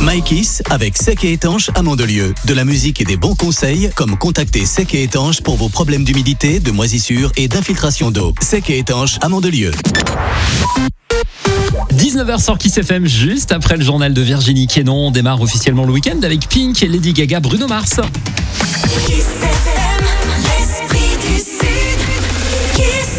MyKiss avec Sec et Étanche à Mandelieu. De la musique et des bons conseils, comme contacter Sec et Étanche pour vos problèmes d'humidité, de moisissure et d'infiltration d'eau. Sec et Étanche à Mandelieu. 19h sur Kiss FM, juste après le journal de Virginie Quénon. On démarre officiellement le week-end avec Pink et Lady Gaga, Bruno Mars. Kiss FM, l'esprit du Sud. Kiss.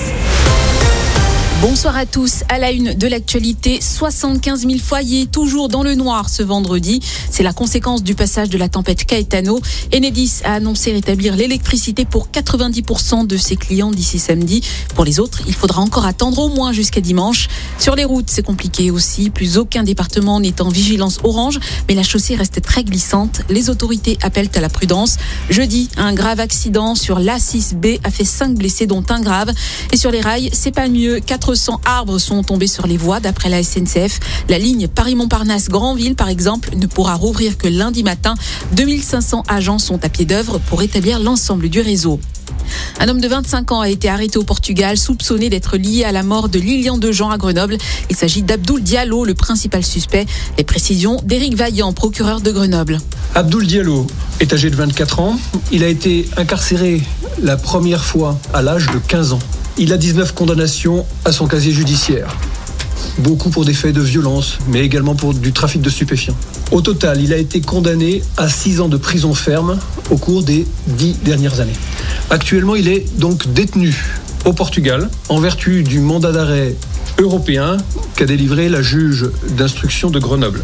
Bonsoir à tous. À la une de l'actualité, 75 000 foyers toujours dans le noir ce vendredi. C'est la conséquence du passage de la tempête Caetano. Enedis a annoncé rétablir l'électricité pour 90% de ses clients d'ici samedi. Pour les autres, il faudra encore attendre au moins jusqu'à dimanche. Sur les routes, c'est compliqué aussi. Plus aucun département n'est en vigilance orange, mais la chaussée reste très glissante. Les autorités appellent à la prudence. Jeudi, un grave accident sur l'A6B a fait 5 blessés, dont un grave. Et sur les rails, c'est pas mieux. 400 arbres sont tombés sur les voies d'après la SNCF. La ligne Paris-Montparnasse-Granville, par exemple, ne pourra rouvrir que lundi matin. 2500 agents sont à pied d'œuvre pour rétablir l'ensemble du réseau. Un homme de 25 ans a été arrêté au Portugal, soupçonné d'être lié à la mort de Lilian Dejean à Grenoble. Il s'agit d'Abdoul Diallo, le principal suspect. Les précisions d'Éric Vaillant, procureur de Grenoble. Abdoul Diallo est âgé de 24 ans. Il a été incarcéré la première fois à l'âge de 15 ans. Il a 19 condamnations à son casier judiciaire. Beaucoup pour des faits de violence, mais également pour du trafic de stupéfiants. Au total, il a été condamné à 6 ans de prison ferme au cours des 10 dernières années. Actuellement, il est donc détenu au Portugal en vertu du mandat d'arrêt européen qu'a délivré la juge d'instruction de Grenoble.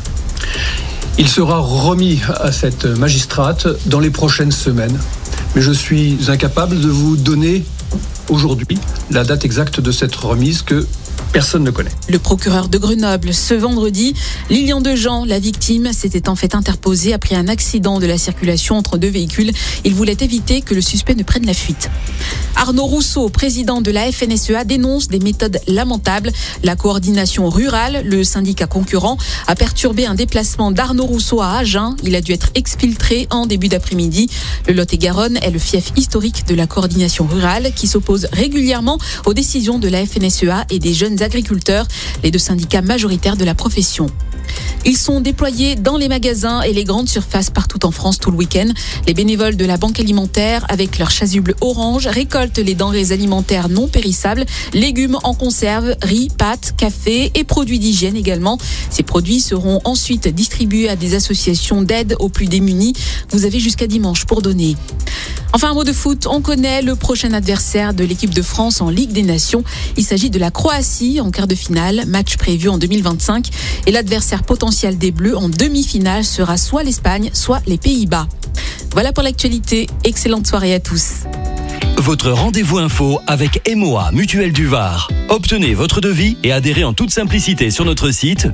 Il sera remis à cette magistrate dans les prochaines semaines. Mais je suis incapable de vous donner aujourd'hui la date exacte de cette remise que personne ne connaît. Le procureur de Grenoble, ce vendredi, Lilian Dejean, la victime, s'était en fait interposée après un accident de la circulation entre deux véhicules. Il voulait éviter que le suspect ne prenne la fuite. Arnaud Rousseau, président de la FNSEA, dénonce des méthodes lamentables. La coordination rurale, le syndicat concurrent, a perturbé un déplacement d'Arnaud Rousseau à Agen. Il a dû être exfiltré en début d'après-midi. Le Lot-et-Garonne est le fief historique de la coordination rurale qui s'oppose régulièrement aux décisions de la FNSEA et des jeunes agriculteurs, les deux syndicats majoritaires de la profession. Ils sont déployés dans les magasins et les grandes surfaces partout en France tout le week-end. Les bénévoles de la Banque alimentaire, avec leur chasuble orange, récoltent les denrées alimentaires non périssables, légumes en conserve, riz, pâtes, café et produits d'hygiène également. Ces produits seront ensuite distribués à des associations d'aide aux plus démunis. Vous avez jusqu'à dimanche pour donner. Enfin, un mot de foot, on connaît le prochain adversaire de l'équipe de France en Ligue des Nations. Il s'agit de la Croatie en quart de finale, match prévu en 2025. Et l'adversaire potentiel des Bleus en demi-finale sera soit l'Espagne, soit les Pays-Bas. Voilà pour l'actualité. Excellente soirée à tous. Votre rendez-vous info avec MOA Mutuelle du Var. Obtenez votre devis et adhérez en toute simplicité sur notre site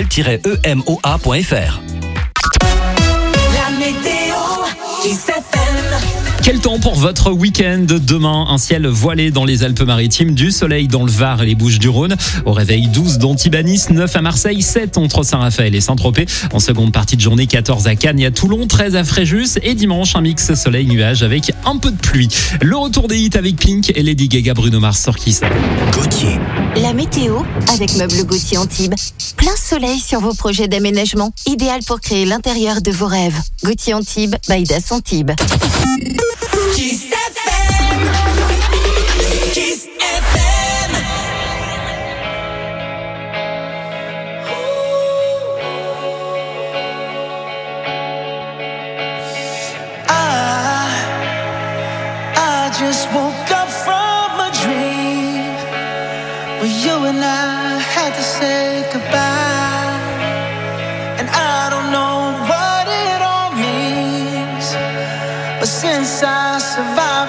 mutuelle-emoa.fr. La météo, Kiss FM. Quel temps pour votre week-end? Demain, un ciel voilé dans les Alpes-Maritimes, du soleil dans le Var et les Bouches-du-Rhône. Au réveil, 12 d'Antibes, 9 à Marseille, 7 entre Saint-Raphaël et Saint-Tropez. En seconde partie de journée, 14 à Cannes et à Toulon, 13 à Fréjus. Et dimanche, un mix soleil-nuage avec un peu de pluie. Le retour des hits avec Pink et Lady Gaga, Bruno Mars sur Kiss. Gauthier. La météo avec Meubles Gauthier Antibes. Plein soleil sur vos projets d'aménagement. Idéal pour créer l'intérieur de vos rêves. Gauthier Antibes, by Das Antibes. Kiss FM. Kiss FM. I just woke up from a dream where you and I had to say goodbye, and I don't know what it all means, but since I survived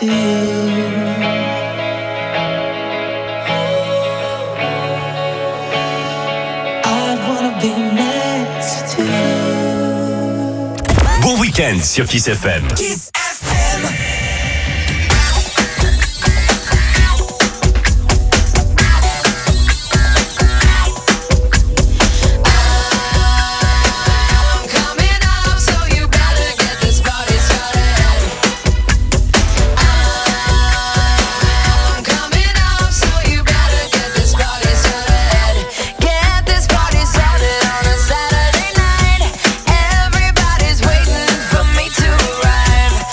to you. I'd wanna be next to you. Bon week-end sur Kiss FM. Kiss FM. Saturday night, everybody's waiting for me to arrive.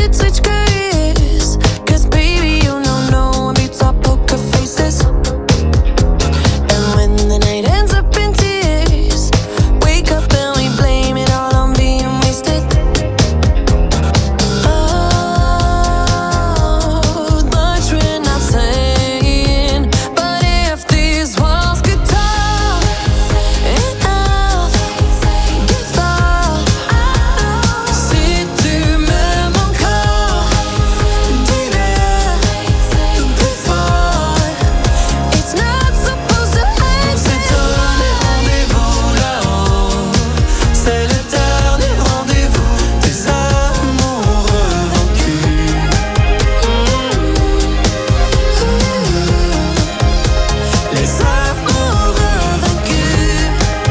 should switch careers. Cause baby, you know no one beats our poker faces. And when the night ends up in tears, wake up and we blame it all on being wasted. Oh, much we're not saying, but if these walls could talk, enough, give up. Si tu m'aimes encore, dis-le plus fort. It's not supposed to end. C'est donné rendez-vous là-haut. C'est le dernier rendez-vous des amoureux vaincus. Les amoureux vaincus.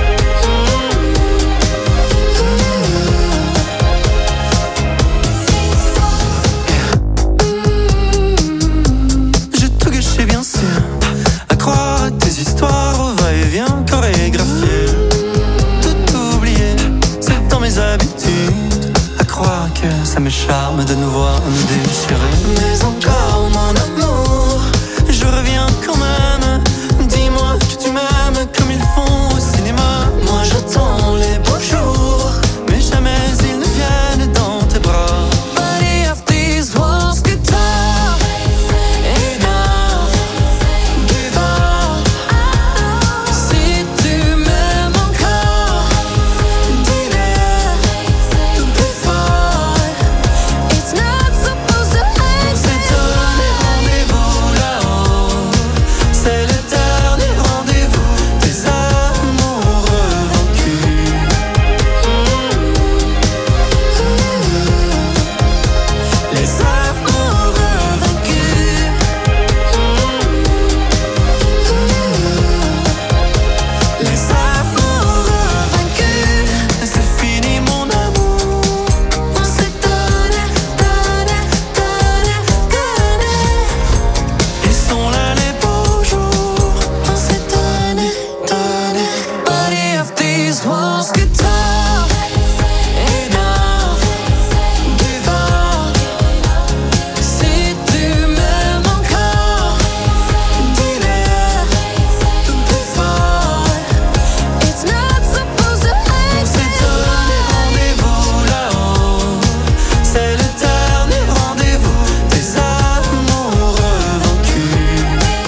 J'ai tout gâché bien sûr, à croire à tes histoires au va-et-vient chorégraphié. Tout oublié, c'est dans mes habitudes, à croire que ça me charme de nous voir nous déchirer. Mais encore mon amour, je reviens quand même. Dis-moi que tu m'aimes comme ils font au cinéma. Moi j'attends les beaux jours, mais jamais ils ne viennent dans tes bras. But if these walls could talk, enough, give up. Si tu m'aimes encore, dis-le plus fort. It's not supposed to end. C'est donné rendez-vous là-haut. C'est le dernier rendez-vous des amoureux vaincus. Les amoureux vaincus. Les amoureux vaincus. C'est fini mon amour. On s'est donné. Ils sont là les beaux jours. On s'est donné. But if these walls could talk, enough, give up. Si tu m'aimes encore, dis-le plus fort. It's not supposed to end. C'est donné rendez-vous là-haut. C'est le dernier rendez-vous des amoureux vaincus.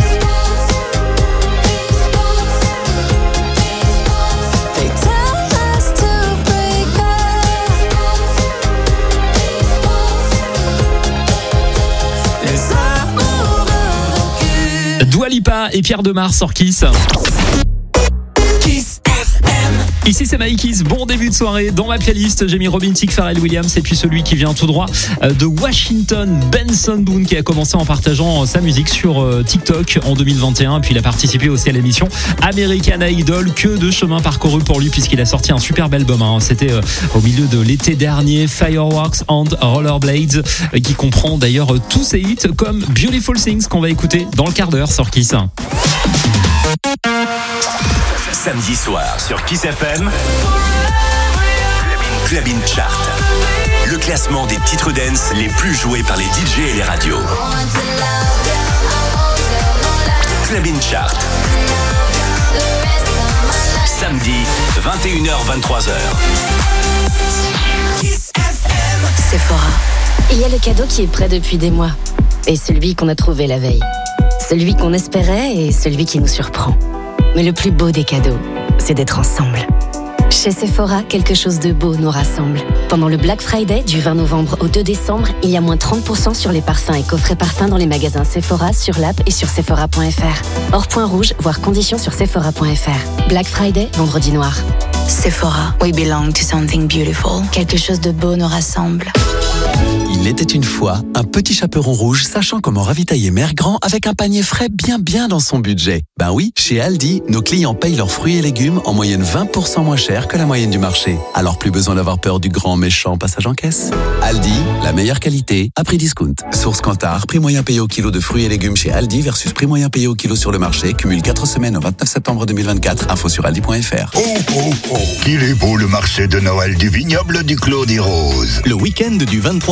They tell us to break up. Les amoureux vaincus. Dua Lipa et Pierre Demar sur Kiss. Kiss FM. Ici c'est Maïkis, bon début de soirée. Dans ma playlist, j'ai mis Robin Thicke, Pharrell Williams et puis celui qui vient tout droit de Washington, Benson Boone, qui a commencé en partageant sa musique sur TikTok en 2021. Puis il a participé aussi à l'émission American Idol. Que de chemin parcouru pour lui puisqu'il a sorti un superbe album. C'était au milieu de l'été dernier, Fireworks and Rollerblades, qui comprend d'ailleurs tous ses hits comme Beautiful Things qu'on va écouter dans le quart d'heure sur Kiss. Samedi soir sur Kiss FM, Club In Chart. Le classement des titres dance les plus joués par les DJ et les radios. Club In Chart. Samedi, 21h-23h. Sephora. Il y a le cadeau qui est prêt depuis des mois. Et celui qu'on a trouvé la veille. Celui qu'on espérait et celui qui nous surprend. Mais le plus beau des cadeaux, c'est d'être ensemble. Chez Sephora, quelque chose de beau nous rassemble. Pendant le Black Friday du 20 novembre au 2 décembre, il y a moins 30% sur les parfums et coffrets parfums dans les magasins Sephora, sur l'app et sur Sephora.fr. Hors point rouge, voire conditions sur Sephora.fr. Black Friday, vendredi noir. Sephora, we belong to something beautiful. Quelque chose de beau nous rassemble. Il était une fois un petit chaperon rouge sachant comment ravitailler Mère Grand avec un panier frais bien dans son budget. Ben oui, chez Aldi, nos clients payent leurs fruits et légumes en moyenne 20% moins cher que la moyenne du marché. Alors plus besoin d'avoir peur du grand méchant passage en caisse. Aldi, la meilleure qualité à prix discount. Source Kantar, prix moyen payé au kilo de fruits et légumes chez Aldi versus prix moyen payé au kilo sur le marché. Cumule 4 semaines au 29 septembre 2024. Info sur aldi.fr. Qu'il est beau le marché de Noël du vignoble du Clos des Roses. Le week-end du 23 et 24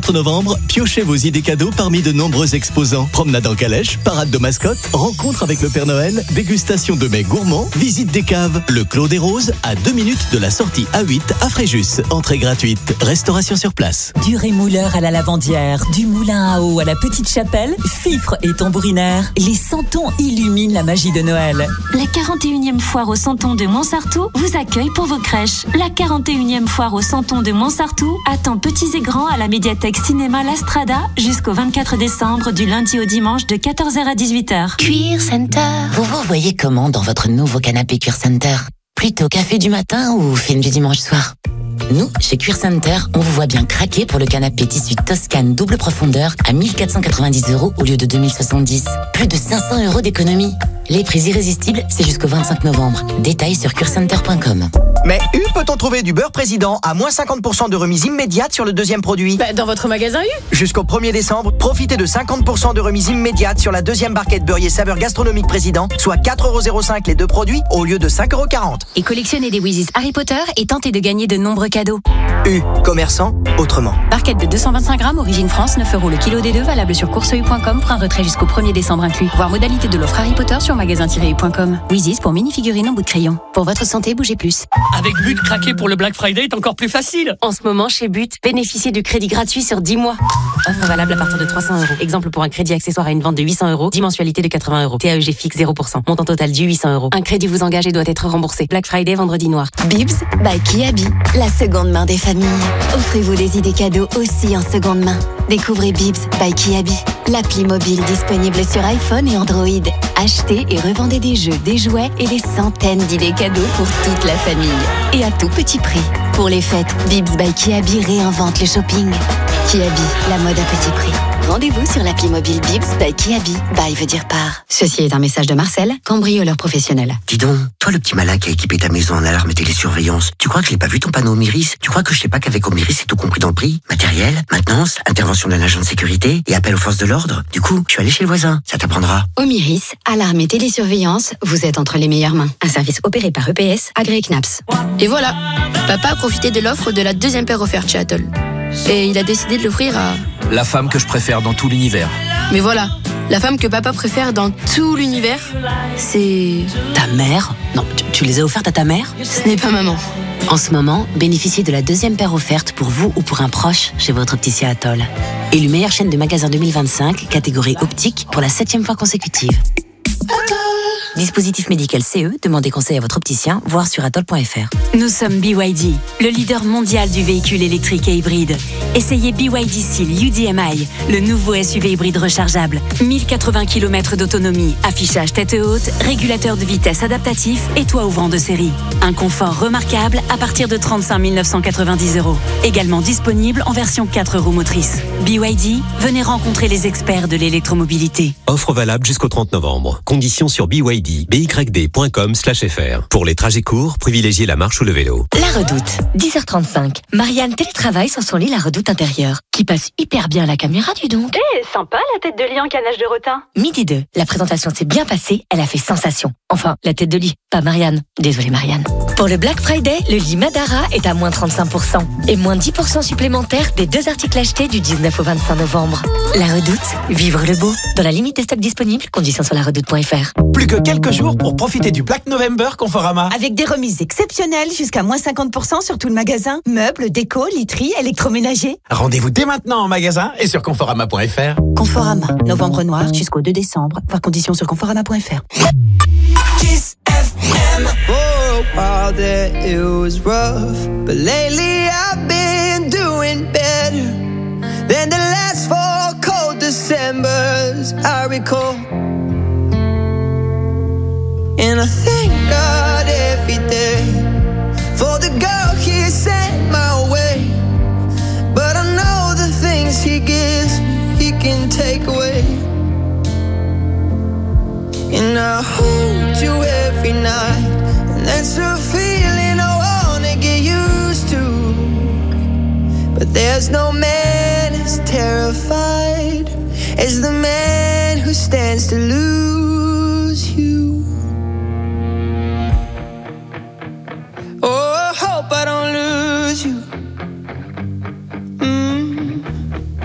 24 novembre, piochez vos idées cadeaux parmi de nombreux exposants. Promenade en calèche, parade de mascottes, rencontre avec le Père Noël, dégustation de mets gourmands, visite des caves. Le Clos des Roses, à 2 minutes de la sortie A8 à Fréjus. Entrée gratuite, restauration sur place. Du rémouleur à la lavandière, du moulin à eau à la petite chapelle, fifre et tambourinaire, les santons illuminent la magie de Noël. La 41e foire aux santons de Montsartou vous accueille pour vos crèches. La 41e foire aux santons de Montsartou attend petits et grands à la médiathèque cinéma La Strada jusqu'au 24 décembre du lundi au dimanche de 14h à 18h. Cuir Center. Vous voyez comment dans votre nouveau canapé Cuir Center? Plutôt café du matin ou film du dimanche soir? Nous, chez Cuir Center, on vous voit bien craquer pour le canapé tissu Toscane double profondeur à 1490 € au lieu de 2070. Plus de 500 € d'économie. Les prix irrésistibles, c'est jusqu'au 25 novembre. Détails sur cuircenter.com. Mais peut-on trouver du beurre président à moins 50% de remise immédiate sur le deuxième produit? Dans votre magasin U. Jusqu'au 1er décembre, profitez de 50% de remise immédiate sur la deuxième barquette beurrier saveur gastronomique président, soit 4,05 € les deux produits au lieu de 5,40 €. Et collectionnez des Wheezies Harry Potter et tentez de gagner de nombreux cadeaux. U, commerçant, autrement. Barquette de 225 grammes, origine France, 9 € le kilo des deux, valable sur courseu.com pour un retrait jusqu'au 1er décembre inclus. Voir modalité de l'offre Harry Potter sur magasin-u.com. Wheezies pour mini-figurines en bout de crayon. Pour votre santé, bougez plus. Avec But, craquer pour le Black Friday est encore plus facile. En ce moment, chez But, bénéficiez du crédit gratuit sur 10 mois. Offre valable à partir de 300 €. Exemple pour un crédit accessoire à une vente de 800 €, 10 mensualités de 80 €. TAEG fixe 0%. Montant total dû 800 €. Un crédit vous engage et doit être remboursé. Black Friday, vendredi noir. Bibs by Kiabi, la seconde main des familles. Offrez-vous des idées cadeaux aussi en seconde main. Découvrez Bibs by Kiabi, l'appli mobile disponible sur iPhone et Android. Achetez et revendez des jeux, des jouets et des centaines d'idées cadeaux pour toute la famille. Et à tout petit prix. Pour les fêtes, Bibs by Kiabi réinvente le shopping. Kiabi, la mode à petit prix. Rendez-vous sur l'appli mobile Bibs by Kiabi. By veut dire par. Ceci est un message de Marcel, cambrioleur professionnel. Dis donc, toi le petit malin qui a équipé ta maison en alarme et télésurveillance, tu crois que j'ai pas vu ton panneau Omiris? Tu crois que je sais pas qu'avec Omiris c'est tout compris dans le prix? Matériel, maintenance, intervention d'un agent de sécurité et appel aux forces de l'ordre? Du coup, je suis allé chez le voisin, ça t'apprendra. Omiris, alarme et télésurveillance, vous êtes entre les meilleures mains. Un service opéré par EPS, agréé CNAPS. Et voilà, papa a profité de l'offre de la deuxième paire offerte chez Atoll. Et il a décidé de l'offrir à... La femme que je préfère dans tout l'univers. Mais voilà, la femme que papa préfère dans tout l'univers, c'est... Ta mère? Non, tu les as offertes à ta mère? Ce n'est pas maman. En ce moment, bénéficiez de la deuxième paire offerte pour vous ou pour un proche chez votre opticien Atoll. Élu meilleure chaîne de magasins 2025, catégorie optique, pour la 7e fois consécutive. Dispositif médical CE, demandez conseil à votre opticien, voire sur atoll.fr. Nous sommes BYD, le leader mondial du véhicule électrique et hybride. Essayez BYD Seal UDMI, le nouveau SUV hybride rechargeable. 1080 km d'autonomie, affichage tête haute, régulateur de vitesse adaptatif et toit ouvrant de série. Un confort remarquable à partir de 35 990 €. Également disponible en version 4 roues motrices. BYD, venez rencontrer les experts de l'électromobilité. Offre valable jusqu'au 30 novembre. Conditions sur byd.com/fr. Pour les trajets courts, privilégiez la marche ou le vélo. La Redoute, 10h35. Marianne télétravaille sur son lit La Redoute intérieure, qui passe hyper bien la caméra, du donc. Sympa la tête de lit en canage de rotin. Midi 2, la présentation s'est bien passée, elle a fait sensation. Enfin, la tête de lit, pas Marianne. Désolée Marianne. Pour le Black Friday, le lit Madara est à moins 35% et moins 10% supplémentaires des 2 articles achetés du 19 au 25 novembre. La Redoute, vivre le beau. Dans la limite des stocks disponibles, conditions sur laredoute.fr. Plus que quelques jours pour profiter du Black November Conforama. Avec des remises exceptionnelles jusqu'à moins 50% sur tout le magasin. Meubles, déco, literie, électroménager. Rendez-vous dès maintenant en magasin et sur conforama.fr. Conforama, novembre noir jusqu'au 2 décembre. Voir conditions sur conforama.fr. Kiss FM. For a while there it was rough, but lately I've been doing better than the last 4 cold Decembers I recall. And I thank God every day for the girl He sent my way. But I know the things He gives me, He can take away. And I hold you every night, and that's a feeling I wanna get used to. But there's no man as terrified as the man who stands to lose you. Oh, I hope I don't lose you.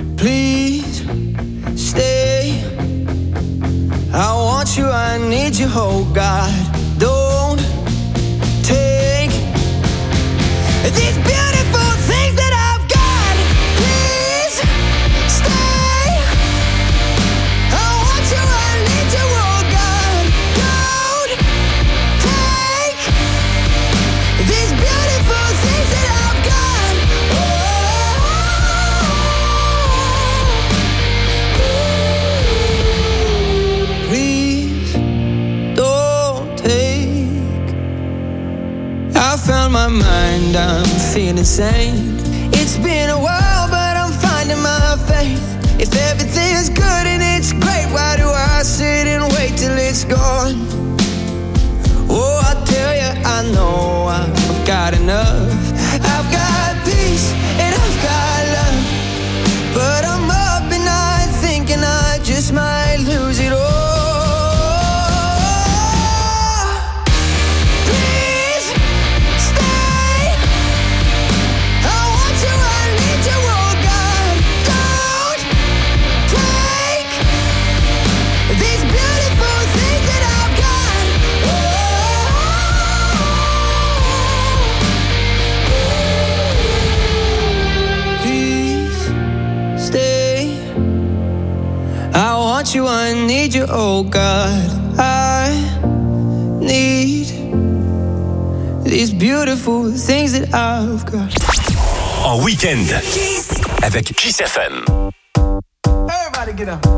oh God, don't take these beautiful things that I've got. Please stay. I want you, I need you, oh God, don't take these beautiful things that I've got. Please don't take. I found my mind, I'm feeling sane. It's been a while, but I'm finding my faith. If everything is good and it's great, why do I sit and wait till it's gone? Oh, I tell you, I know I've got enough. I've got peace and I've got love, but I'm up at night thinking I just might lose it all. Please stay. I want you, I need you, oh God. Don't take these beautiful things that I've got. Please stay. I want you, I need you, oh God. I need these beautiful things that I've got. En week-end avec Kiss FM. Everybody get up.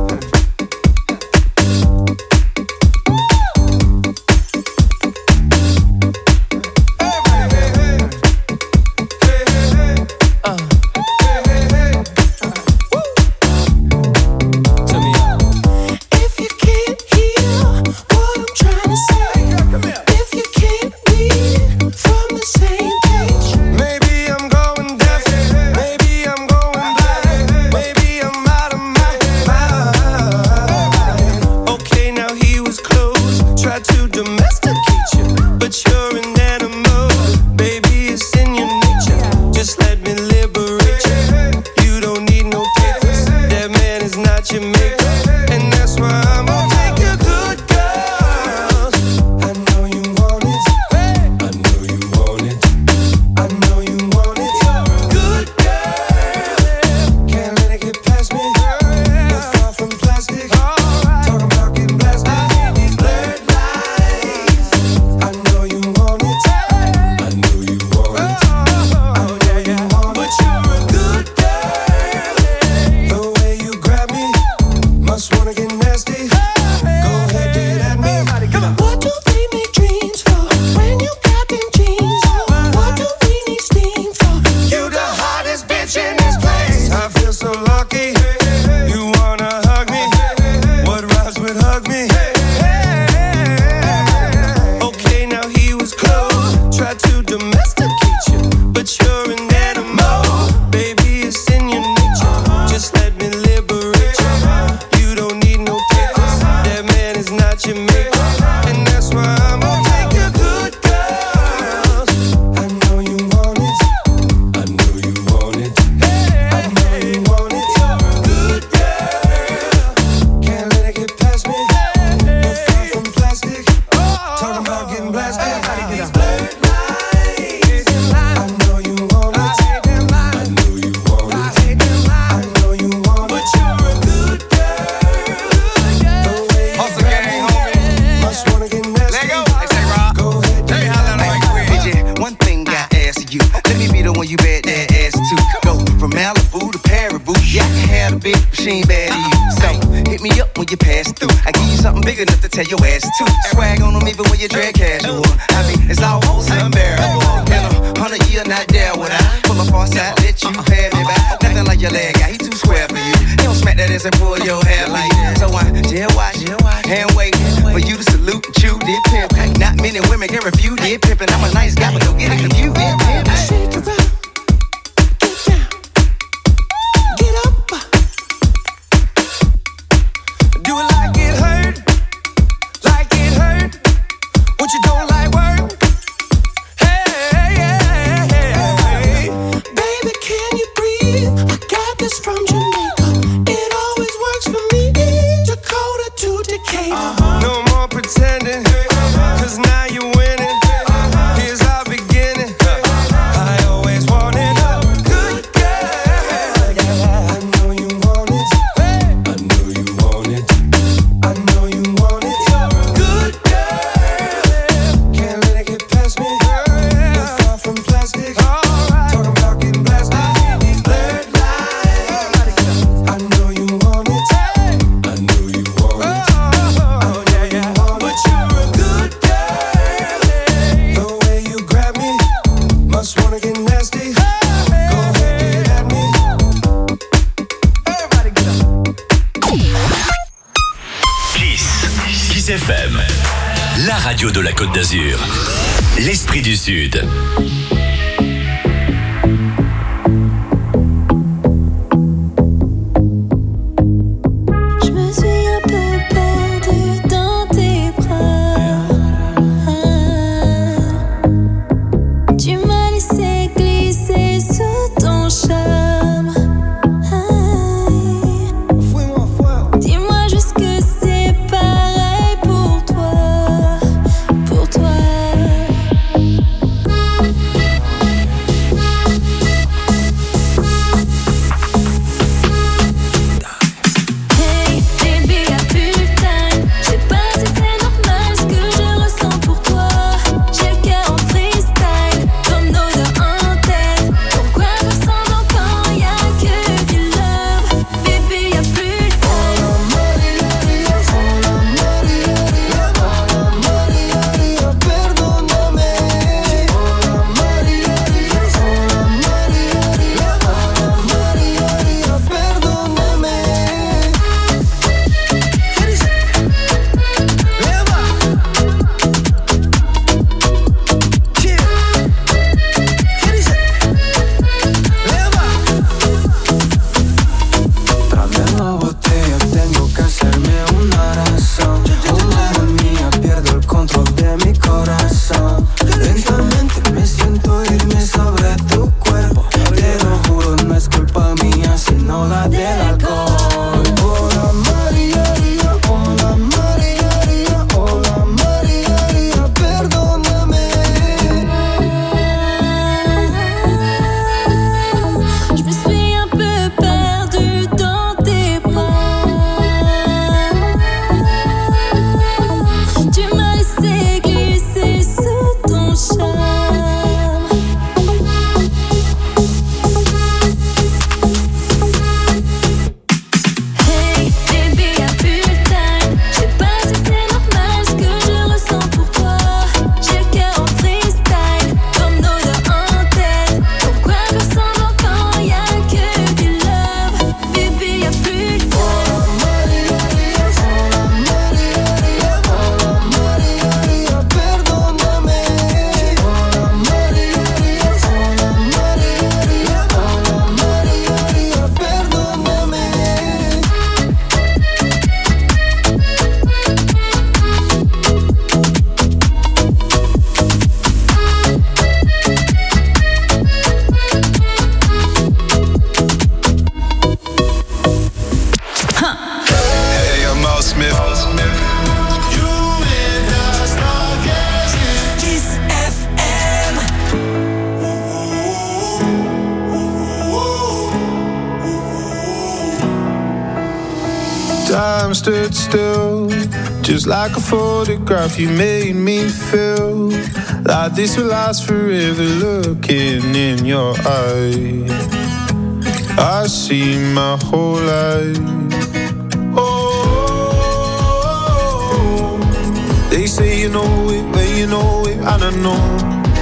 If you can't hear what I'm trying to say, if you can't read from the same page, maybe I'm going deaf, maybe I'm going blind, maybe I'm out of my mind. Okay, now he was close, tried to domesticate you, but you're an animal, baby, it's in your nature. Just let me liberate you. You don't need no papers, that man is not your maker, and that's why I'm gonna take your good girls. I know you want it, I know you want it, I know you want it. Good girl, can't let it get past me. You're far from plastic, talking about getting blasted. These blurred lines, I know you want it, I know you want it, I know you want it. But you're a good girl, the way you grab me, must wanna get nasty. Go ahead, get at me. What do we make dreams for when you got them jeans on? What do we need steam for? You the hottest bitch in this place. I feel so lucky. You wanna hug me? What rhymes with hug me? Okay, now he was close, tried to domesticate you, but you're an animal, baby, it's in your nature. Just let me liberate you. You don't need no papers, that man is not your maker, and that's why I'm gonna take your good girls. I know you want it, I know you want it, I know you want it. Good girl, can't let it get past me. You're far from plastic, talking about getting blasted. These blurred lines, I know you want it, I know you want it, I know you want it. But you're a good girl, the way you grab me, must wanna get nasty. Go ahead, Let me holler like quick. One thing I ask you, let me be the one you bet that ass to. Go from Malibu to Paribu, yeah, I can have a big machine bad to you. So hit me up when you pass through. I give you something big enough to tell your ass to. Swag on them even when you drag casual. I mean, it's almost unbearable. In 100 years, not there would I pull up on side, let you pay me back. Nothing like your leg guy, he too square for you. He don't smack that ass and pull your hair like that. So I just watch and wait for you to salute and chew did pimp. Not many women can refuse did pimpin'. I'm a nice guy, but don't get it confused. Did pimp. Shake it up, get down, get up. Do it like it hurt, like it hurt. What you don't like work? Hey, hey, hey, hey. Baby, can you breathe? I got this from Jamaica. It always works for me. Dakota to Decatur. No more pretending. FM, la radio de la Côte d'Azur. L'Esprit du Sud. Time stood still, just like a photograph. You made me feel like this will last forever. Looking in your eyes, I see my whole life. Oh, they say you know it when you know it, and I know.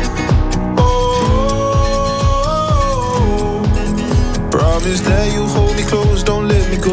Oh, promise that you hold me close, don't let me go.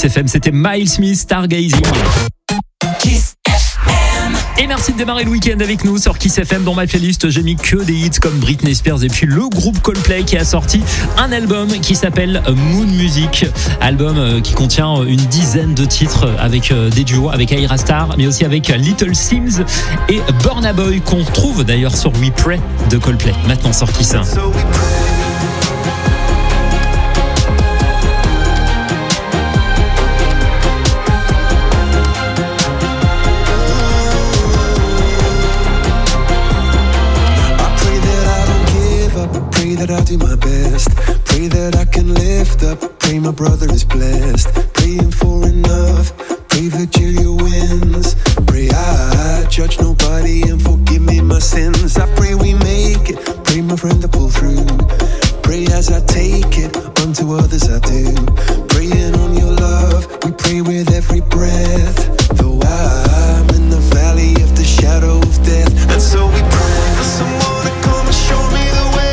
Kiss FM. C'était Miles Smith, Stargazing. Kiss FM. Et merci de démarrer le week-end avec nous sur Kiss FM. Dans ma playlist, j'ai mis que des hits comme Britney Spears et puis le groupe Coldplay qui a sorti un album qui s'appelle Moon Music. Album qui contient une dizaine de titres avec des duos avec Ayra Starr, mais aussi avec Little Sims et Burna Boy qu'on trouve d'ailleurs sur We Pray de Coldplay. Maintenant sur Kiss 1. That I do my best, pray that I can lift up, pray my brother is blessed, praying for enough, pray Virgilia wins, pray I judge nobody and forgive me my sins, I pray we make it, pray my friend to pull through, pray as I take it, unto others I do, praying on your love, we pray with every breath, though I'm in the valley of the shadow of death, and so we pray for someone to come and show me the way.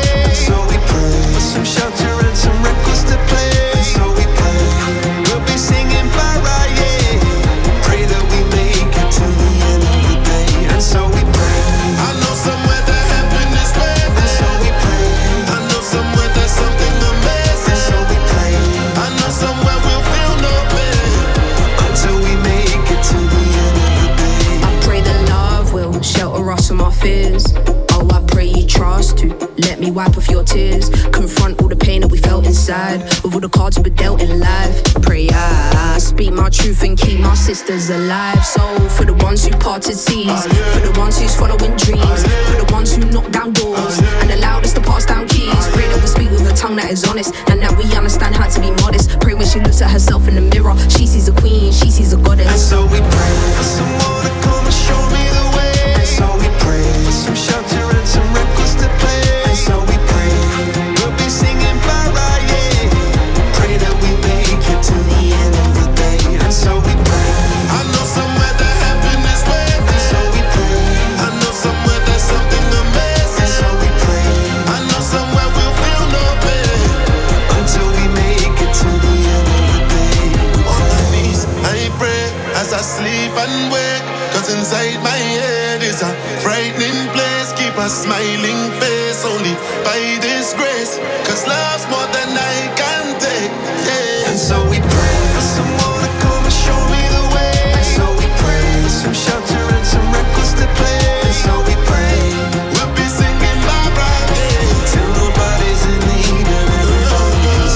Some shelter and some records to play. And so we pray, we'll be singing Mariah, yeah. Pray that we make it to the end of the day. And so we pray, I know somewhere that heaven is waiting. And so we pray, I know somewhere there's something amazing. And so we pray, I know somewhere we'll feel no pain until we make it to the end of the day. I pray that love will shelter us from our fears. Oh, I pray you trust to let me wipe off your tears. Confront all the pain that we felt inside, with all the cards we were dealt in life. Pray I speak my truth and keep my sisters alive. So for the ones who parted seas, for the ones who's following dreams, for the ones who knock down doors and allowed us to pass down keys. Pray that we speak with a tongue that is honest and that we understand how to be modest. Pray when she looks at herself in the mirror, she sees a queen, she sees a goddess. And so we pray for someone to come and show me the way. And so we pray for some shelter and some records to play. And so we pray, we'll be singing Mariah, yeah. Pray that we make it to the end of the day. And so we pray, I know somewhere that heaven is waiting. And so we pray, I know somewhere there's something amazing. And so we pray, I know somewhere we'll feel no pain until we make it to the end of the day. On my knees, I pray as I sleep and wake, 'cause inside my head is a frightening place. Keep a smiling face only by this grace, 'cause love's more than I can take, yeah. And so we pray for someone to come and show me the way. And so we pray for some shelter and some records to play. And so we pray, we'll be singing Mariah, yeah, till nobody's in need and everybody's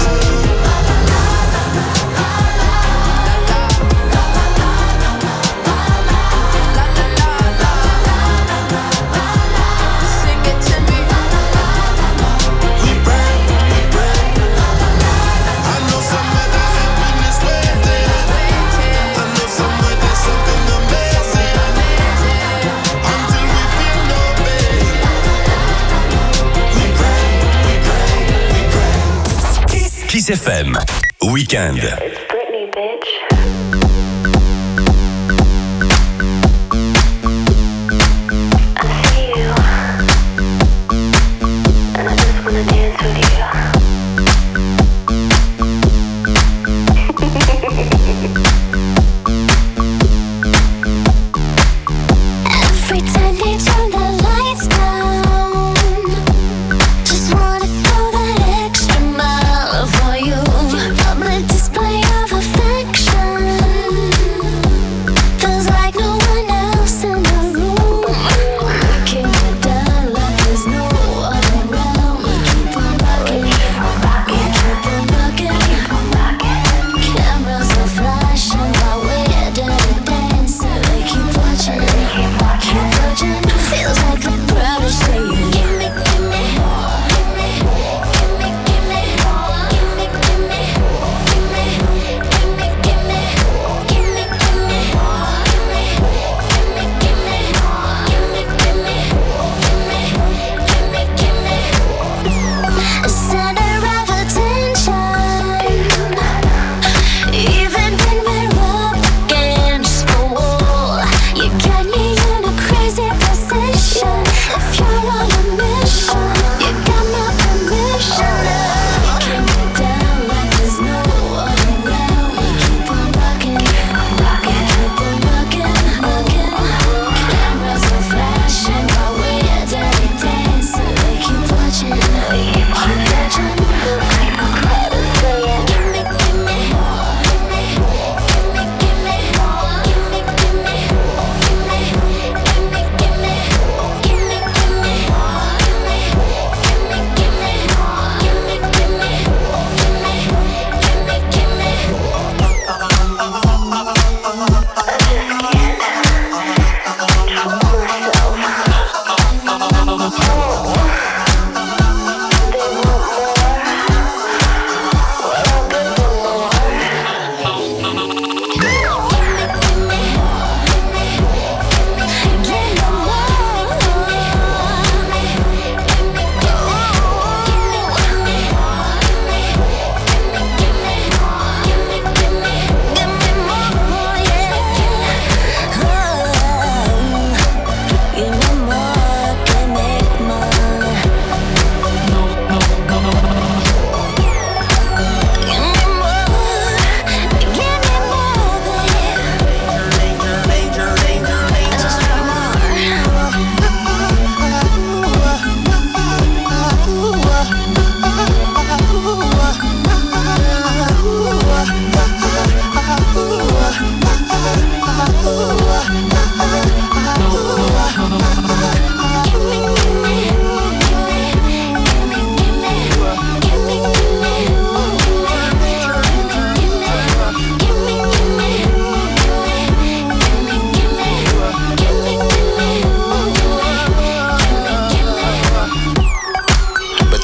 Kiss FM, Weekend. Britney, bitch. Every time they turn the lights down, just wanna go that extra mile for you. Public display of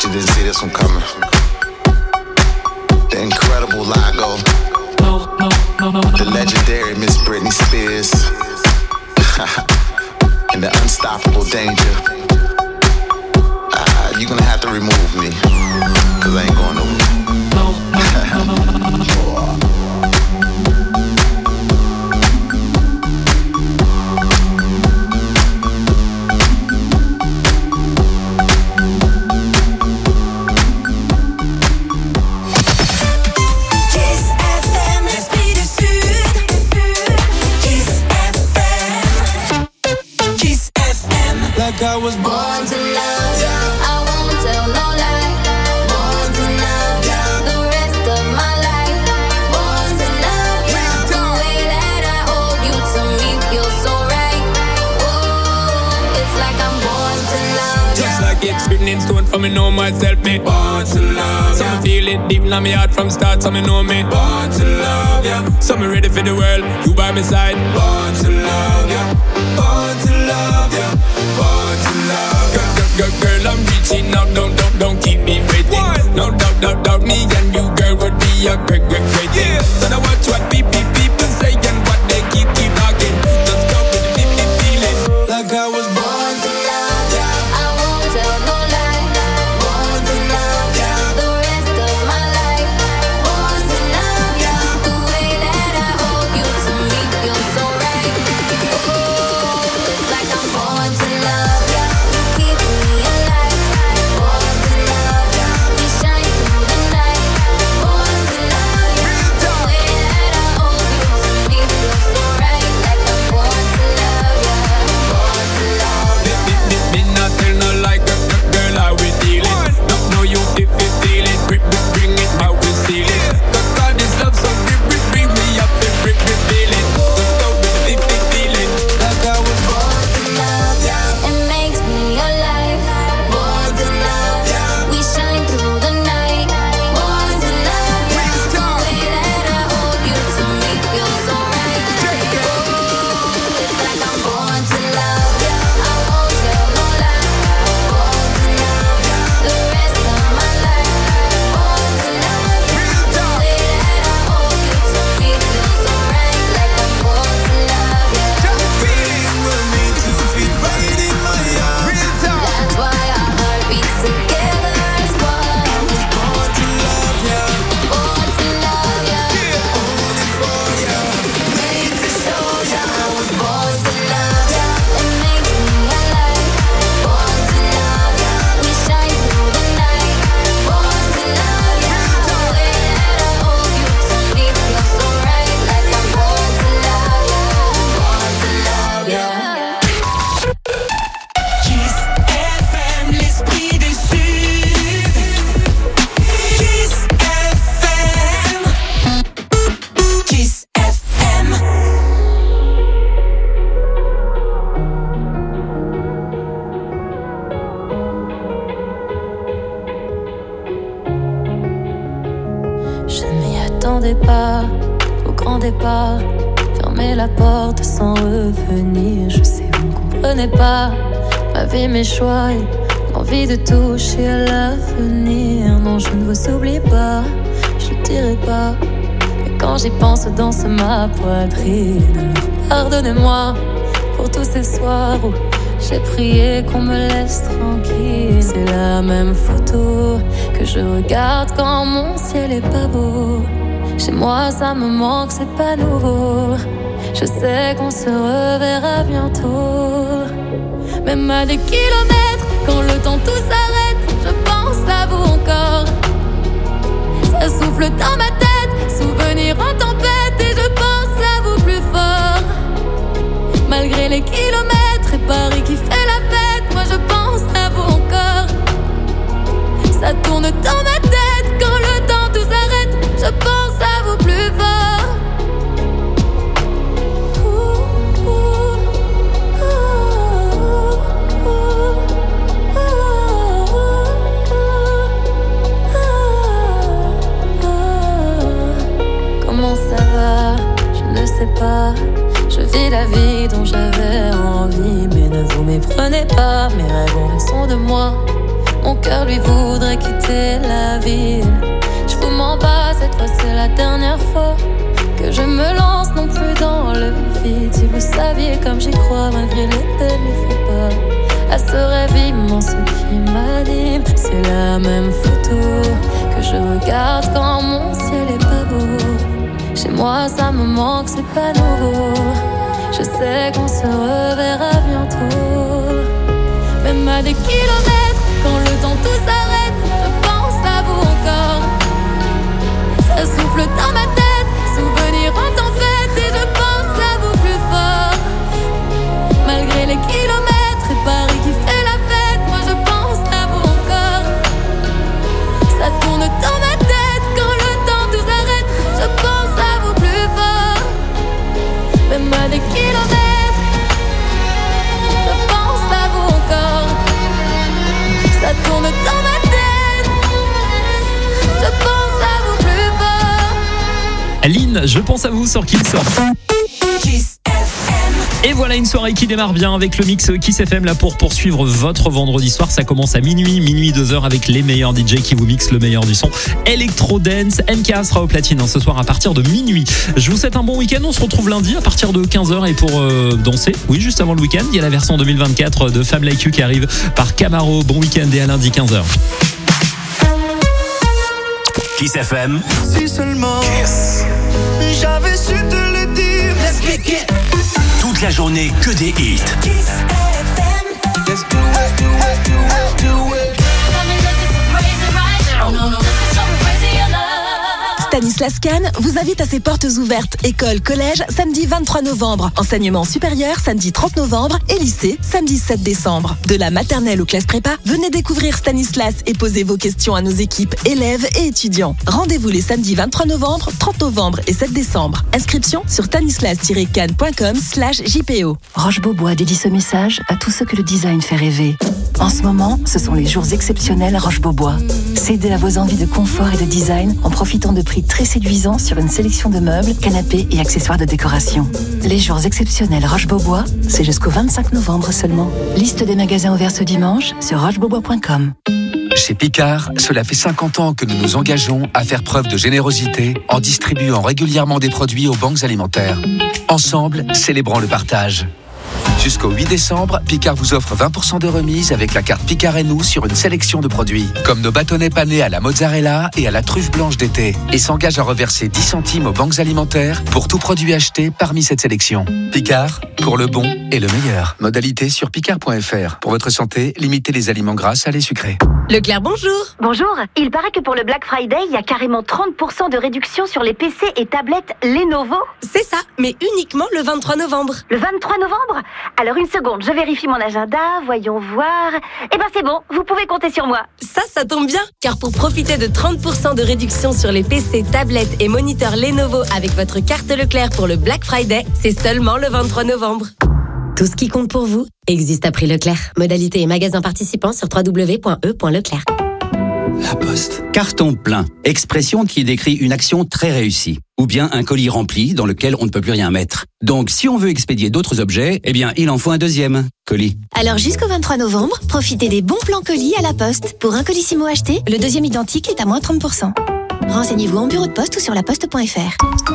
you didn't see this one coming. The incredible Lago. The legendary Miss Britney Spears. And the unstoppable Danger. You're gonna have to remove me, 'cause I ain't going nowhere. I was born to love, yeah. I won't tell no lie. Born to love, yeah. The rest of my life. Born to love, yeah. The way that I hold you to me feels so right. Oh, it's like I'm born to love, just like it's written in stone for me know myself, me born to love, so me feel it deep in my heart from start, so me know me born to love, yeah. So me ready for the world, you by my side. Born to love, yeah. Born to love, yeah. Born to love, girl, I'm reaching out, don't keep me waiting. No doubt, me and you, girl, would be a great thing. So now watch what people say and what they keep talking. Just go with the feeling, like I was born to love, yeah. I won't tell no lie. Born to love, yeah. The rest of my life. Born to love, yeah. The way that I hold you to me feels so right. Oh, it's like I'm born to love, yeah. You keep me alive. Born to love, yeah. We shine through the night. Born to love, yeah. The way that I hold you to me feels so right. Like I'm born to love, yeah. Born to love, yeah. Me not tell no like girl, how we dealing. No, you feel it, bring it, how we seal it. God, this love so bring me up and bring me feeling. Let's go with the feeling, like I was born to love, yeah. It makes me alive. Born to love, yeah. We shine through the night. Born to love, yeah. The way that I hold you to me feels so right. Oh, it's like I'm born to love, yeah. I won't tell no lie. Born to love, yeah. The rest of my life. Born to love, yeah. The way that I hold you to me feels so right. Like I'm born to love, yeah. Feeling will need to feel right in my arms. That's why our heart beats together as one. I was born to love, yeah. Born to love, yeah. Only for you, made to show ya. I was born to love, yeah. It makes me alive. Born to love, yeah. We shine through the night. Born to love, yeah. The way that I hold you to me feels so right. Like I'm born to love, yeah. Born to love, yeah. Kiss FM, l'esprit du Sud. Kiss FM. Kiss FM. Je ne m'y attendais pas au grand départ. Fermer la porte sans revenir. Je sais, vous ne comprenez pas ma vie, mes choix et l'envie de toucher à l'avenir. Non, je ne vous oublie pas, je ne dirai pas. Mais quand j'y pense, danse ma poitrine. Alors pardonnez-moi pour tous ces soirs où j'ai prié qu'on me laisse tranquille. C'est la même photo que je regarde quand mon ciel est pas beau. Chez moi ça me manque, c'est pas nouveau. Je sais qu'on se reverra bientôt. Même à des kilomètres, quand le temps tout s'arrête, je pense à vous encore. Ça souffle dans ma tête, souvenir en tempête, et je pense à vous plus fort. Malgré les kilomètres et Paris qui fait la fête, moi je pense à vous encore. Ça tourne dans ma tête, quand le temps tout s'arrête, je pense à vous plus fort. Mon cœur lui voudrait quitter la ville. Je vous mens pas, cette fois c'est la dernière fois que je me lance non plus dans le vide. Si vous saviez comme j'y crois malgré les faux pas, à ce rêve immense qui m'anime, c'est la même photo que je regarde quand mon ciel est pas beau. Chez moi ça me manque, c'est pas nouveau. Je sais qu'on se reverra bientôt. Même à des kilomètres, quand le temps tout s'arrête, je pense à vous encore. Ça souffle dans ma tête, souvenirs en tempête, et je pense à vous plus fort. Malgré les kilomètres et Paris qui fait la fête, moi je pense à vous encore. Ça tourne dans ma tête, quand le temps tout s'arrête, je pense à vous plus fort. Même à des kilomètres, je pense à vous encore. Ça tourne dans ma tête, je pense à vous plus fort. Aline, je pense à vous sur Kiss. Et voilà une soirée qui démarre bien avec le mix Kiss FM là pour poursuivre votre vendredi soir. Ça commence à minuit 2h avec les meilleurs DJ qui vous mixent le meilleur du son Electro Dance. MK sera au platine ce soir à partir de minuit. Je vous souhaite un bon week-end. On se retrouve lundi à partir de 15h et pour danser, oui, juste avant le week-end, il y a la version 2024 de Femme Like You qui arrive par Camaro. Bon week-end et à lundi 15h. Kiss FM. Si seulement j'avais su te le dire. Let's kick it. Toute la journée, que des hits. Kiss FM. Let's do it, do it, do it, do it. Stanislas Kahn vous invite à ses portes ouvertes. École, collège, samedi 23 novembre. Enseignement supérieur, samedi 30 novembre. Et lycée, samedi 7 décembre. De la maternelle aux classes prépa, venez découvrir Stanislas et posez vos questions à nos équipes, élèves et étudiants. Rendez-vous les samedis 23 novembre, 30 novembre et 7 décembre. Inscription sur stanislas-kahn.com/JPO. Roche-Beaubois dédie ce message à tous ceux que le design fait rêver. En ce moment, ce sont les jours exceptionnels à Roche-Beaubois. Cédez à vos envies de confort et de design en profitant de prix très séduisants sur une sélection de meubles, canapés et accessoires de décoration. Les jours exceptionnels Roche-Beaubois, c'est jusqu'au 25 novembre seulement. Liste des magasins ouverts ce dimanche sur rochebeaubois.com. Chez Picard, cela fait 50 ans que nous nous engageons à faire preuve de générosité en distribuant régulièrement des produits aux banques alimentaires. Ensemble, célébrons le partage. Jusqu'au 8 décembre, Picard vous offre 20% de remise avec la carte Picard et nous sur une sélection de produits, comme nos bâtonnets panés à la mozzarella et à la truffe blanche d'été, et s'engage à reverser 10 centimes aux banques alimentaires pour tout produit acheté parmi cette sélection. Picard, pour le bon et le meilleur. Modalité sur picard.fr. Pour votre santé, limitez les aliments gras, salés, sucrés. Leclerc, bonjour. Bonjour. Il paraît que pour le Black Friday, il y a carrément 30% de réduction sur les PC et tablettes Lenovo. C'est ça, mais uniquement le 23 novembre. Le 23 novembre ? Alors une seconde, je vérifie mon agenda, voyons voir. Eh ben c'est bon, vous pouvez compter sur moi. Ça tombe bien, car pour profiter de 30% de réduction sur les PC, tablettes et moniteurs Lenovo avec votre carte Leclerc pour le Black Friday, c'est seulement le 23 novembre. Tout ce qui compte pour vous existe à prix Leclerc. Modalité et magasins participants sur www.e.leclerc. La Poste. Carton plein. Expression qui décrit une action très réussie. Ou bien un colis rempli dans lequel on ne peut plus rien mettre. Donc si on veut expédier d'autres objets, eh bien il en faut un deuxième colis. Alors jusqu'au 23 novembre, profitez des bons plans colis à la Poste. Pour un colissimo acheté, le deuxième identique est à moins 30%. Renseignez-vous en bureau de poste ou sur laposte.fr.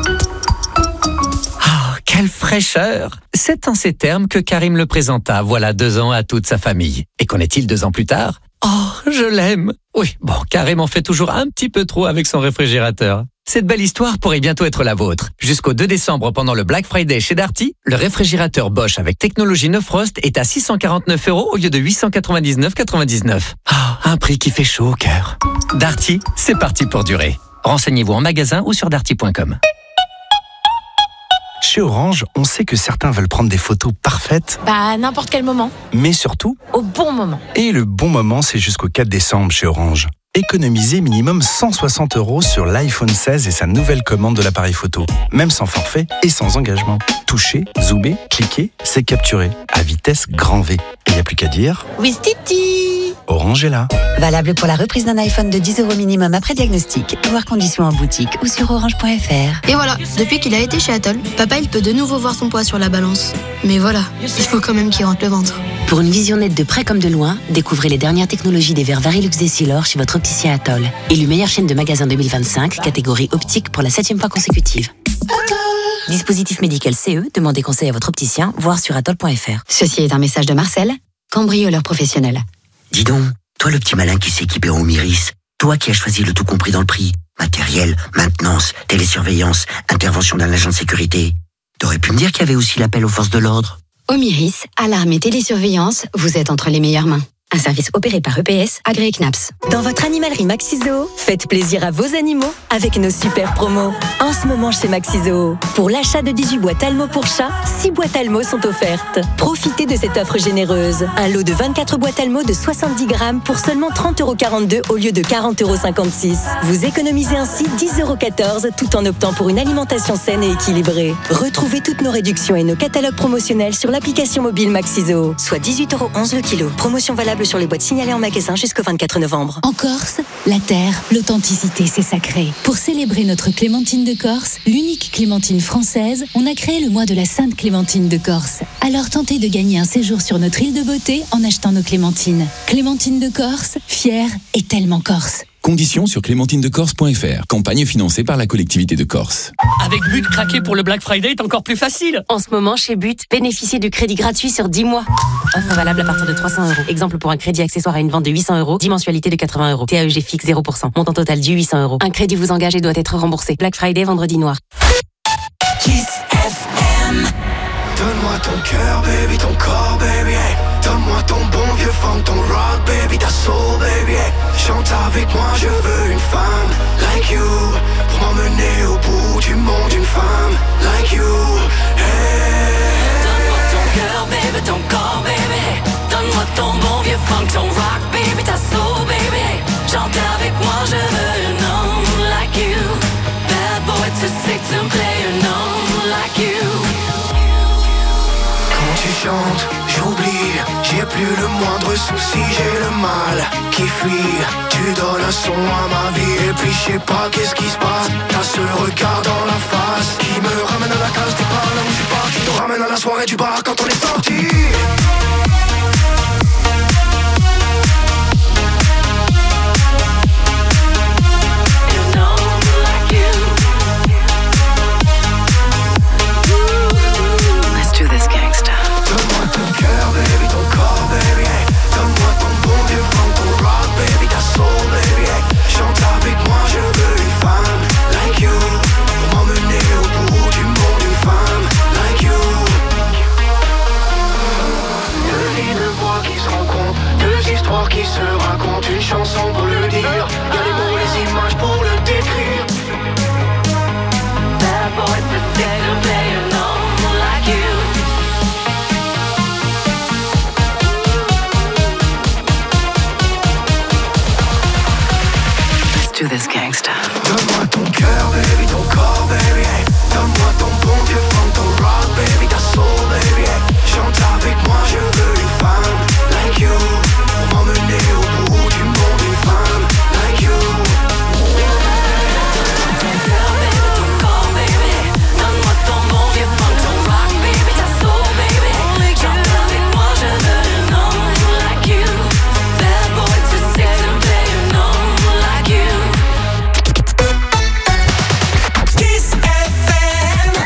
Quelle fraîcheur! C'est en ces termes que Karim le présenta voilà 2 ans à toute sa famille. Et qu'en est-il 2 ans plus tard? Oh, je l'aime! Oui, bon, Karim en fait toujours un petit peu trop avec son réfrigérateur. Cette belle histoire pourrait bientôt être la vôtre. Jusqu'au 2 décembre, pendant le Black Friday chez Darty, le réfrigérateur Bosch avec technologie No Frost est à 649 € au lieu de 899,99. Ah, un prix qui fait chaud au cœur. Darty, c'est parti pour durer. Renseignez-vous en magasin ou sur darty.com. Chez Orange, on sait que certains veulent prendre des photos parfaites. À n'importe quel moment. Mais surtout, au bon moment. Et le bon moment, c'est jusqu'au 4 décembre chez Orange. Économisez minimum 160 € sur l'iPhone 16 et sa nouvelle commande de l'appareil photo. Même sans forfait et sans engagement. Toucher, zoomer, cliquer, c'est capturé. À vitesse grand V. Il n'y a plus qu'à dire... Oui, Titi. Orange est là. Valable pour la reprise d'un iPhone de 10 € minimum après diagnostic. Voir conditions en boutique ou sur orange.fr. Et voilà, depuis qu'il a été chez Atoll, papa il peut de nouveau voir son poids sur la balance. Mais voilà, il faut quand même qu'il rentre le ventre. Pour une vision nette de près comme de loin, découvrez les dernières technologies des verres Varilux Essilor chez votre opticien Atoll. Élu meilleure chaîne de magasins 2025, catégorie optique pour la 7e fois consécutive. Dispositif médical CE, demandez conseil à votre opticien, voir sur atoll.fr. Ceci est un message de Marcel, cambrioleur professionnel. Dis donc, toi le petit malin qui s'est équipé en Omiris, toi qui as choisi le tout compris dans le prix, matériel, maintenance, télésurveillance, intervention d'un agent de sécurité, t'aurais pu me dire qu'il y avait aussi l'appel aux forces de l'ordre. Omiris, alarme et télésurveillance, vous êtes entre les meilleures mains. Un service opéré par EPS, agréé CNAPS. Dans votre animalerie Maxi-Zoo, faites plaisir à vos animaux avec nos super promos. En ce moment chez Maxi-Zoo, pour l'achat de 18 boîtes Almo pour chat, 6 boîtes Almo sont offertes. Profitez de cette offre généreuse. Un lot de 24 boîtes Almo de 70 grammes pour seulement 30,42 € au lieu de 40,56 €. Vous économisez ainsi 10,14 € tout en optant pour une alimentation saine et équilibrée. Retrouvez toutes nos réductions et nos catalogues promotionnels sur l'application mobile Maxi-Zoo, soit 18,11 € le kilo. Promotion valable sur les boîtes signalées en magasin jusqu'au 24 novembre. En Corse, la terre, l'authenticité, c'est sacré. Pour célébrer notre Clémentine de Corse, l'unique Clémentine française, on a créé le mois de la Sainte Clémentine de Corse. Alors tentez de gagner un séjour sur notre île de beauté en achetant nos clémentines. Clémentine de Corse, fière et tellement corse. Conditions sur clémentinedecorse.fr. Campagne financée par la collectivité de Corse. Avec But, craquer pour le Black Friday est encore plus facile. En ce moment, chez But, bénéficiez du crédit gratuit sur 10 mois. Offre valable à partir de 300 €. Exemple pour un crédit accessoire à une vente de 800 €, 10 mensualités de 80 €. TAEG fixe 0%. Montant total dû 800 €. Un crédit vous engage et doit être remboursé. Black Friday, vendredi noir. Kiss FM. Donne-moi ton cœur, baby, ton corps, baby, hey. Donne-moi ton bon vieux funk, ton rock, baby, ta soul, baby, hey. Chante avec moi, je veux une femme like you, pour m'emmener au bout du monde, une femme like you, hey. Donne-moi ton cœur, baby, ton corps, baby, hey. Donne-moi ton bon vieux funk, ton rock, baby, ta soul, baby, hey. Chante avec moi, je veux un homme like you. Bad boy too sick to play an homme like you. Quand tu chantes, j'oublie, j'ai plus le moindre souci, j'ai le mal qui fuit. Tu donnes un son à ma vie et puis je sais pas qu'est-ce qui se passe. T'as ce regard dans la face qui me ramène à la case départ, là où je suis pas, qui nous ramène à la soirée du bar quand on est sorti. Donne-moi ton cœur, baby, ton corps, baby, hey. Donne-moi ton bon vieux funk, ton rock, baby, ta soul, baby, hey. Chante avec moi, je veux une femme like you, pour m'emmener au bout du monde, une femme like you. Deux vies de voix qui se rencontrent, deux histoires qui se racontent, une chanson pour le dire, y'a les mots, les images pour le décrire. Bad boy, the sick to play alone like you. To this gangsta. Donne-moi ton cœur, baby, ton corps, baby, hey. Donne-moi ton bon vieux funk, ton rock, baby, ta soul, baby, hey. Chante avec moi, je veux une femme like you, pour m'emmener au bout du monde, une femme like you. Donne-moi ton cœur, baby, ton corps, baby, hey. Donne-moi ton bon vieux funk, ton rock, baby, ta soul, baby, hey. Chante avec moi, je veux un homme like you. Bad boy too sick to play an homme like you. Kiss FM.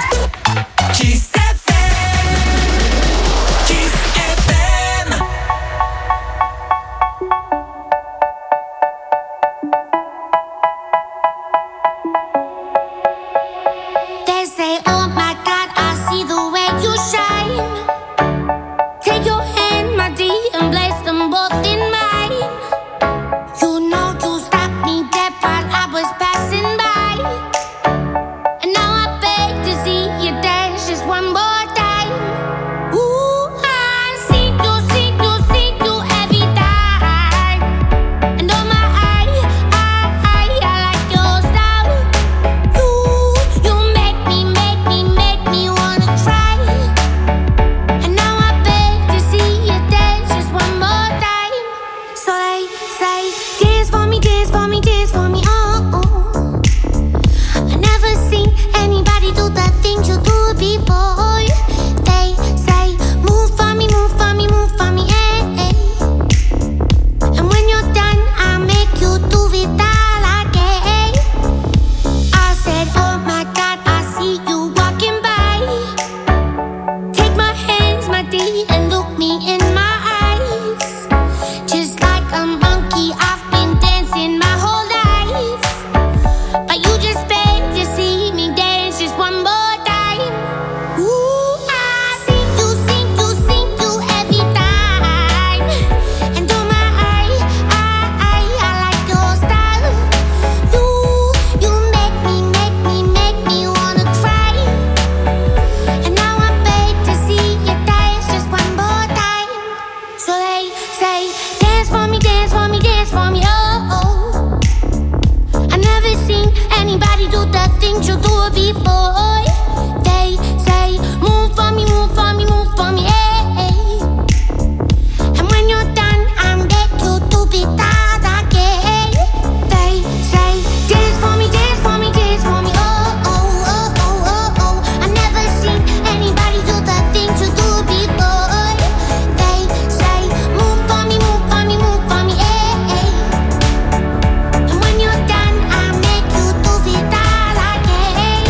things you do before. They say, move for me, move for me, move for me, hey. And when you're done, I beg you to be that again. They say, dance for me, dance for me, dance for me, oh, oh, oh, oh, oh, oh. I never seen anybody do the things you do before. They say, move for me, move for me, move for me, hey. And when you're done, I make you do it all again.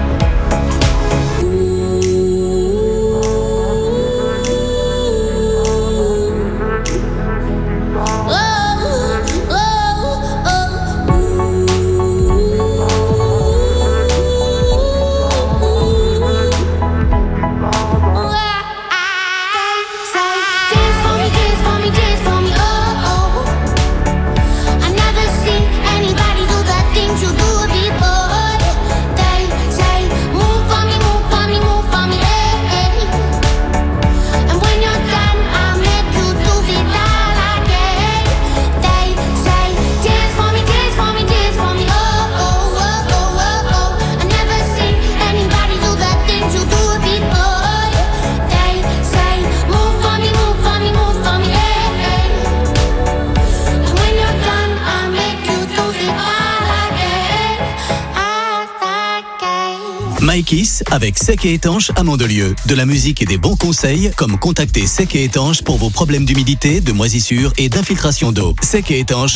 MyKiss avec Sec et Étanche à Mandelieu. De la musique et des bons conseils, comme contacter Sec et Étanche pour vos problèmes d'humidité, de moisissure et d'infiltration d'eau. Sec et Étanche